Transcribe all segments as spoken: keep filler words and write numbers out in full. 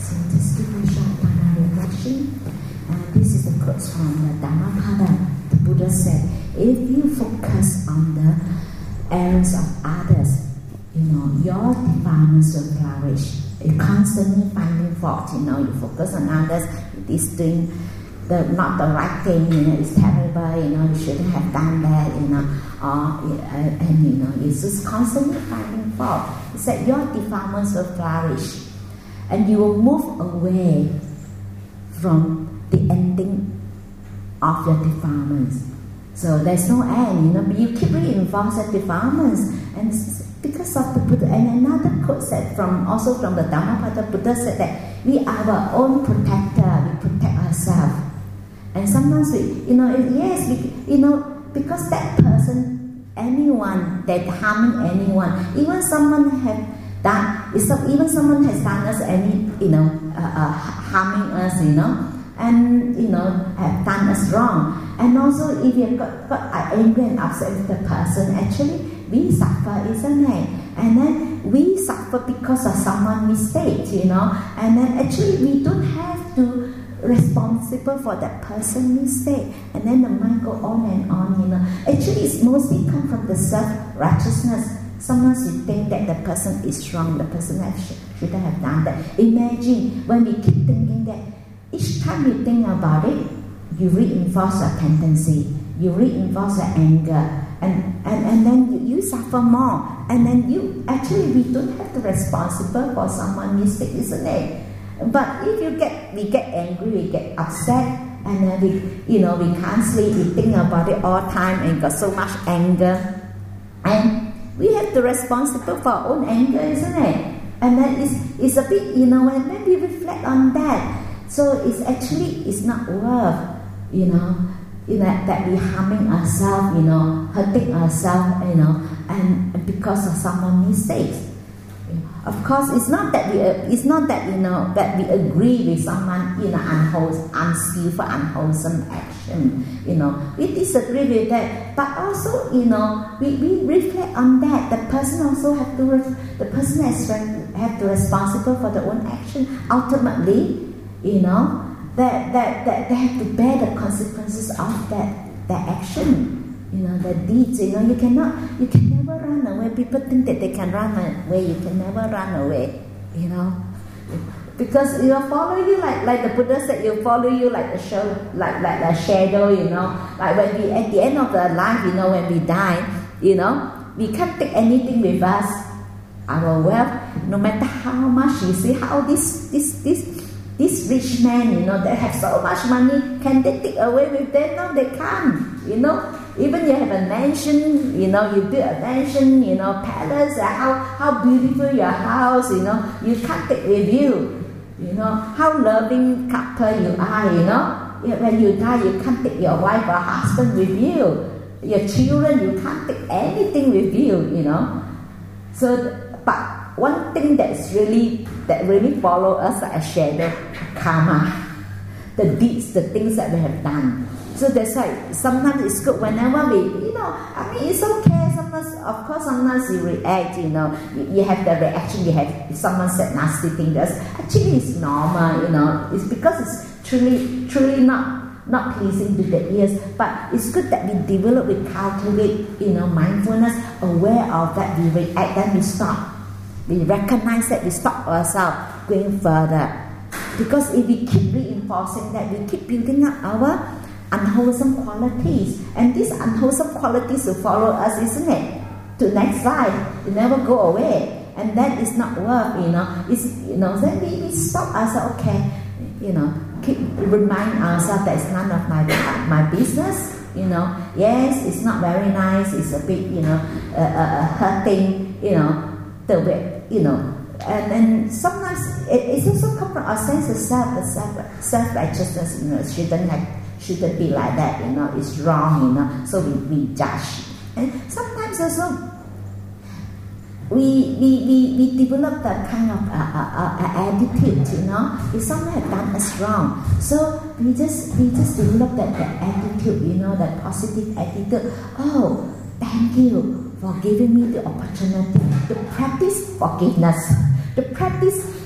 So just give a short Dhamma reflection. Uh, this is a quote from the Dhammapada. The Buddha said, if you focus on the errors of others, you know, your defilements will flourish. You constantly finding fault, you know, you focus on others, it is doing the not the right thing, you know, it's terrible, you know, you shouldn't have done that, you know, or, uh, and, you know, it's just constantly finding fault. It's that your defilements will flourish, and you will move away from the ending of your defilements. So there's no end, you know, but you keep reinforcing defilements, and because of the Buddha. And another quote said from also from the Dhammapada, Buddha said that we are our own protector, we protect ourselves. And sometimes we, you know, yes, we, you know, because that person, anyone that harming anyone, even someone have done, even someone has done us any, you know, uh, uh, harming us, you know, and you know, have done us wrong. And also, if you got, got angry and upset with the person, actually we suffer, isn't it? And then we suffer because of someone's mistake, you know. And then actually we don't have to responsible for that person's mistake. And then the mind go on and on, you know. Actually, it's mostly come from the self-righteousness. Sometimes we think that the person is wrong, the person have, shouldn't have done that. Imagine when we keep thinking that, each time you think about it, you reinforce your tendency, you reinforce your anger, and, and, and then you, you suffer more. And then you, actually we don't have to responsible for someone's mistake, isn't it? But if you get, we get angry, we get upset, and then we, you know, we can't sleep, we think about it all the time and got so much anger. And we have to responsible for our own anger, isn't it? And then it's, it's a bit, you know, and then we reflect on that. So it's actually, it's not worth, you know, you know, that we harming ourselves, you know, hurting ourselves, you know, and because of someone's mistakes. Of course, it's not that we, uh, it's not that, you know, that we agree with someone, you know, unwholesome, unskillful, unwholesome action, you know, we disagree with that. But also, you know, we, we reflect on that. The person also have to, ref- the person has have to responsible for their own action. Ultimately, you know, that that that they have to bear the consequences of that that action. You know, the deeds, you know, you cannot, you can never run away. People think that they can run away, you can never run away, you know. Because, you know, follow you like, like the Buddha said, you follow you like a show, like, like a shadow, you know. Like when we, at the end of the life, you know, when we die, you know, we can't take anything with us. Our wealth, no matter how much, you see how this, this, this, this rich man, you know, they have so much money, can they take away with them? No, they can't, you know. Even you have a mansion, you know, you build a mansion, you know, palace, how, how beautiful your house, you know, you can't take with you, you know, how loving couple you are, you know. When you die, you can't take your wife or husband with you. Your children, you can't take anything with you, you know. So, but one thing that's really, that really follow us like a shadow, karma, the deeds, the things that we have done. So that's why sometimes it's good whenever we, you know, I mean, it's okay. Sometimes, of course, sometimes you react, you know, you, you have the reaction, you have, if someone said nasty things, actually it's normal, you know, it's because it's truly, truly not, not pleasing to the ears, but it's good that we develop, we cultivate, you know, mindfulness, aware of that, we react, then we stop. We recognize that, we stop ourselves going further. Because if we keep reinforcing that, we keep building up our unwholesome qualities, and these unwholesome qualities will follow us, isn't it? To next life, they never go away, and that is not worth, you know. It's, you know, then we, we stop ourselves. Okay, you know, keep remind ourselves that it's none of my my business. You know, yes, it's not very nice. It's a bit, you know, uh, uh, hurting. You know, the way, you know. And then sometimes it, it's also come from our sense of self, the self, self-righteousness, you know, shouldn't have, shouldn't be like that, you know, it's wrong, you know, so we, we judge. And sometimes also we we, we, we develop that kind of uh, uh, uh, attitude, you know, if someone has done us wrong, so we just we just develop that, that attitude, you know, that positive attitude. Oh, thank you for giving me the opportunity to practice forgiveness, to practice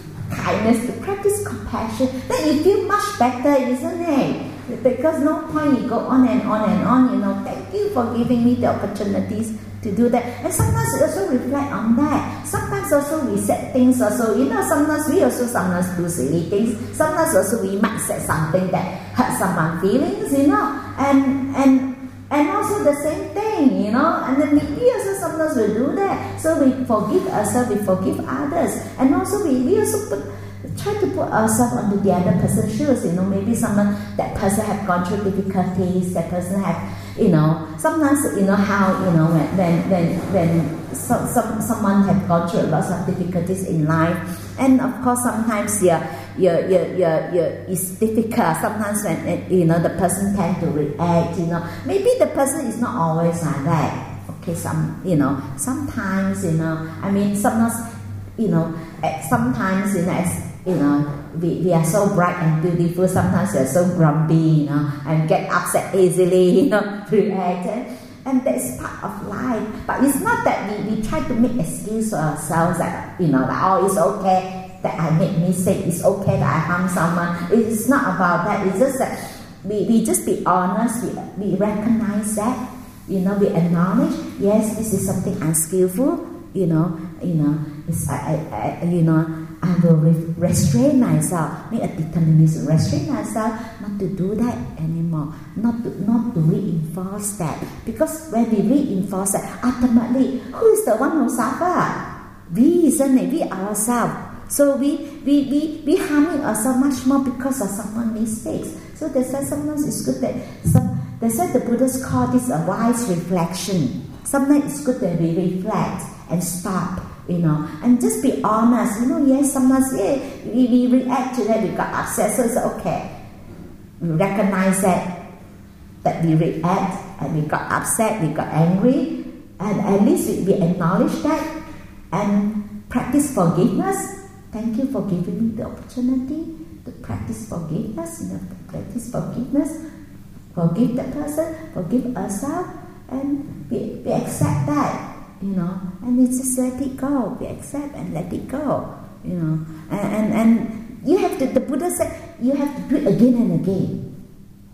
kindness, to practice compassion, then you feel much better, isn't it? Because no point you go on and on and on, you know, thank you for giving me the opportunities to do that. And sometimes we also reflect on that. Sometimes also we said things also, you know, sometimes we also sometimes do silly things. Sometimes also we might say something that hurt someone's feelings, you know, and and and also the same thing, you know, and then we also sometimes we do that. So we forgive ourselves, we forgive others, and also we, we also put try to put ourselves onto the other person's shoes, you know, maybe someone, that person have gone through difficulties, that person have, you know, sometimes, you know, how, you know, when, when, when, when some, some, someone have gone through lots of difficulties in life, and of course sometimes, yeah, yeah, yeah, yeah, yeah, it's difficult, sometimes when, you know, the person tend to react, you know, maybe the person is not always like that, okay, some, you know, sometimes, you know, I mean, sometimes, you know, sometimes, you know, as, you know, we, we are so bright and beautiful, sometimes we are so grumpy, you know, and get upset easily, you know, react, and, and that's part of life. But it's not that we, we try to make excuse for ourselves that, you know, that, oh, it's okay that I make mistake, it's okay that I harm someone. It's not about that, it's just that we, we just be honest, we, we recognize that, you know, we acknowledge, yes, this is something unskillful, you know, you know, it's, I, I, I, you know, I will re- restrain myself, make a determination, restrain myself not to do that anymore, not to, not to reinforce that. Because when we reinforce that, ultimately, who is the one who suffers? We, isn't it? We ourselves. So we, we, we, we harming ourselves much more because of someone's mistakes. So that's why sometimes it's good that, some, that's why the Buddhists call this a wise reflection. Sometimes it's good that we reflect and stop, you know, and just be honest, you know, yes, sometimes, yeah, we, we react to that, we got upset, so it's okay. We recognize that, that we react, and we got upset, we got angry, and at least we, we acknowledge that, and practice forgiveness. Thank you for giving me the opportunity to practice forgiveness, you know, practice forgiveness, forgive the person, forgive ourselves, and we, we accept that. You know, and it's just let it go. We accept and let it go. You know, and and, and you have to. The Buddha said you have to do it again and again.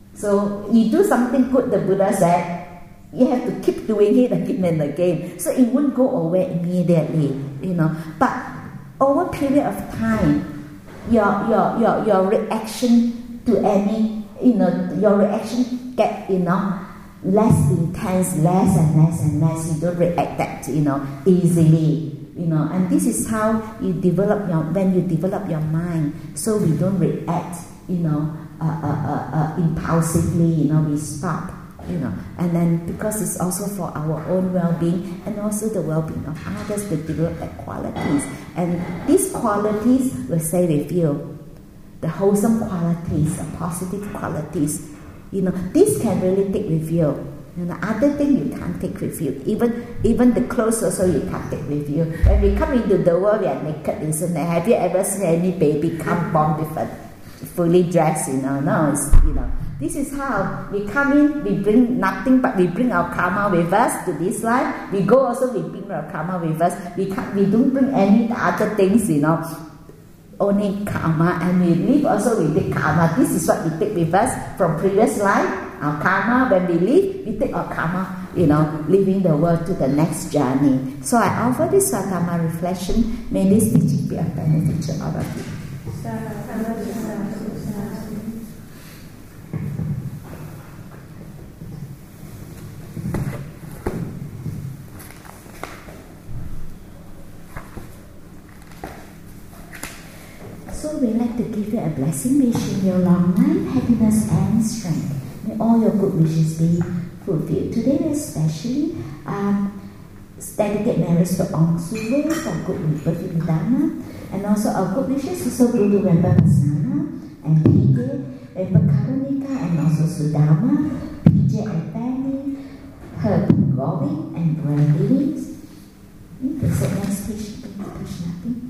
So you do something good. The Buddha said you have to keep doing it again and again. So it won't go away immediately. You know, but over a period of time, your your your your reaction to any, you know, your reaction get, you know, less intense, less and less and less. You don't react that, you know, easily, you know. And this is how you develop your, when you develop your mind, so we don't react, you know, uh, uh, uh, uh, impulsively, you know, we stop, you know. And then because it's also for our own well-being and also the well-being of others to develop that qualities. And these qualities will stay with you. The wholesome qualities, the positive qualities, you know, this can really take with you. You know, other thing you can't take with you. Even even the clothes also you can't take with you. When we come into the world, we are naked, isn't it? Have you ever seen any baby come born with a fully dressed? You know, no, it's, you know. This is how we come in. We bring nothing, but we bring our karma with us to this life. We go also, we bring our karma with us. We can't, we don't bring any other things, you know. Only karma, and we live also with the karma. This is what we take with us from previous life, our karma. When we live, we take our karma, you know, leaving the world to the next journey. So I offer this Sattama reflection. May this teaching be of benefit to all of you. So we'd like to give you a blessing, wishing you long life, happiness and strength. May all your good wishes be fulfilled. Today we especially um, dedicate marriage to Ong Su Wei for good rebirth in Dharma, and also our good wishes also go to Remember Pasana and P J, Remember Karunika and also Sudama, P J and family, Herb Goving and Brian Billings. There's a next page, page nothing.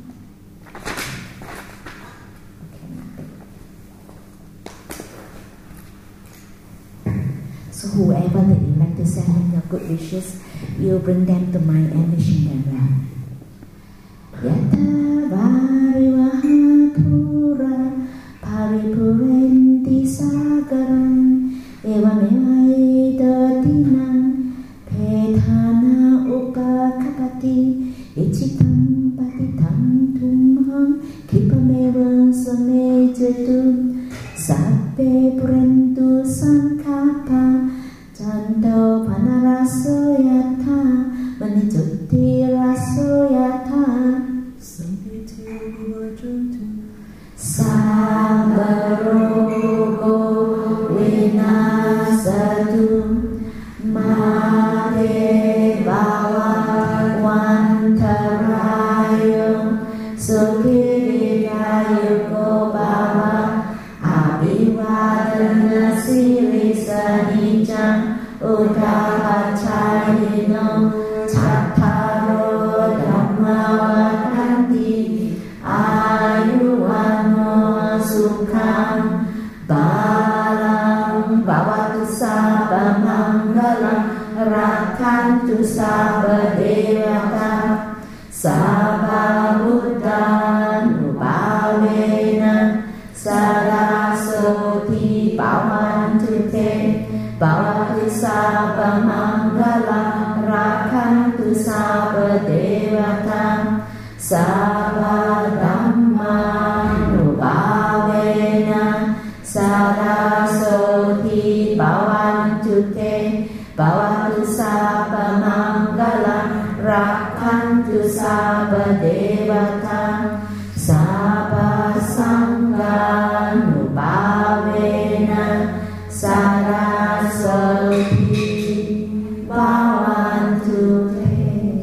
So whoever that you like to send in your good wishes, you bring them to mind and wishing them well. Yata varivaha tumham kipameva samejatum sabbe purentu sankapa Chanto panaraso yatha manijutti raso yatha sampiti vivajantu sabbarogo vinasatu mare bhavavantarayo sukhirirayuko bhava abhivadana sirisanijam Uddhapachayino Chattaro Dhammavatanti Ayuwano Sukham Balam Bhavatu Sabba Mangalam Rakhantu Sabba Devata Sabba Buddhanubhavena Sarasoti Bhavantu Te Bhavatu Sabba Mangala Rakhantu Sabba Devata Sabba Dhammanubhavena Sarasoti Bhavantu Te Bhavatu Sabba Mangala Rakhantu Sabba Devata Sabba Sanghanubhavena Saraswati Bhavantu Te.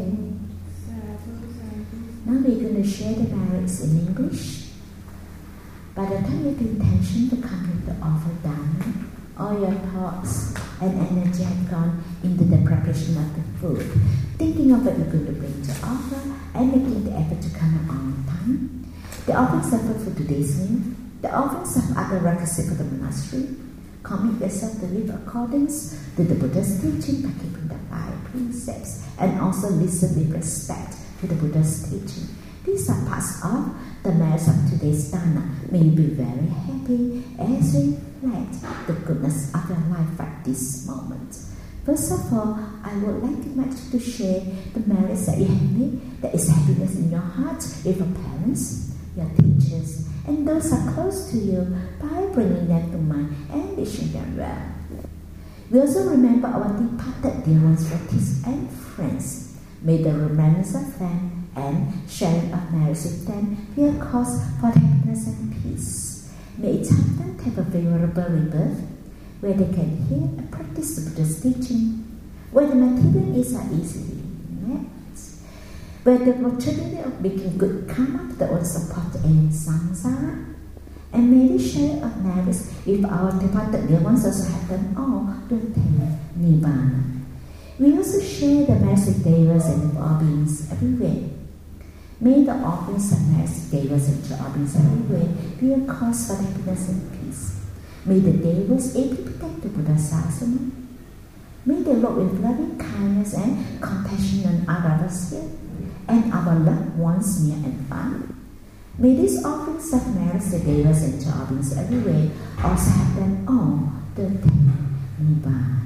Now we're going to share the lyrics in English. By the time you have the intention to complete the offer done, all your thoughts and energy have gone into the preparation of the food, thinking of what you're going to bring to offer and making the effort to come on time. The offerings of food for today's meal, the offerings of other requisites for the monastery. Commit yourself to live according to the Buddha's teaching by keeping the five precepts and also listen with respect to the Buddha's teaching. These are parts of the merits of today's dana. May you be very happy as you reflect the goodness of your life at this moment. First of all, I would like to much to share the merits that you have made, that is happiness in your heart with your parents, your teachers, and those are close to you by bringing them to mind and wishing them well. We also remember our departed dear ones, relatives and friends. May the remembrance of them and sharing of merits with them be a cause for happiness and peace. May each of them have a favorable rebirth where they can hear and practice the Buddha's teaching, where the material needs are easily met, where the opportunity of making good karma to the own support in samsara, and may the share of merits with our departed dear ones also have them all to attain nibbana. We also share the merits with devas and with all beings everywhere. May the offerings of merits with devas and to all beings everywhere be a cause for happiness and peace. May the devas ably protect the Buddha Sasana. May they look with loving kindness and compassion on our others here and our loved ones near and far. May these offerings of merits to devas and to all beings everywhere also have them all to attain nibbana.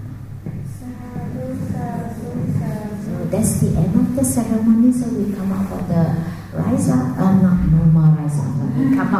So that's the end of the ceremony. So we come up for the rise up, uh, not no more rise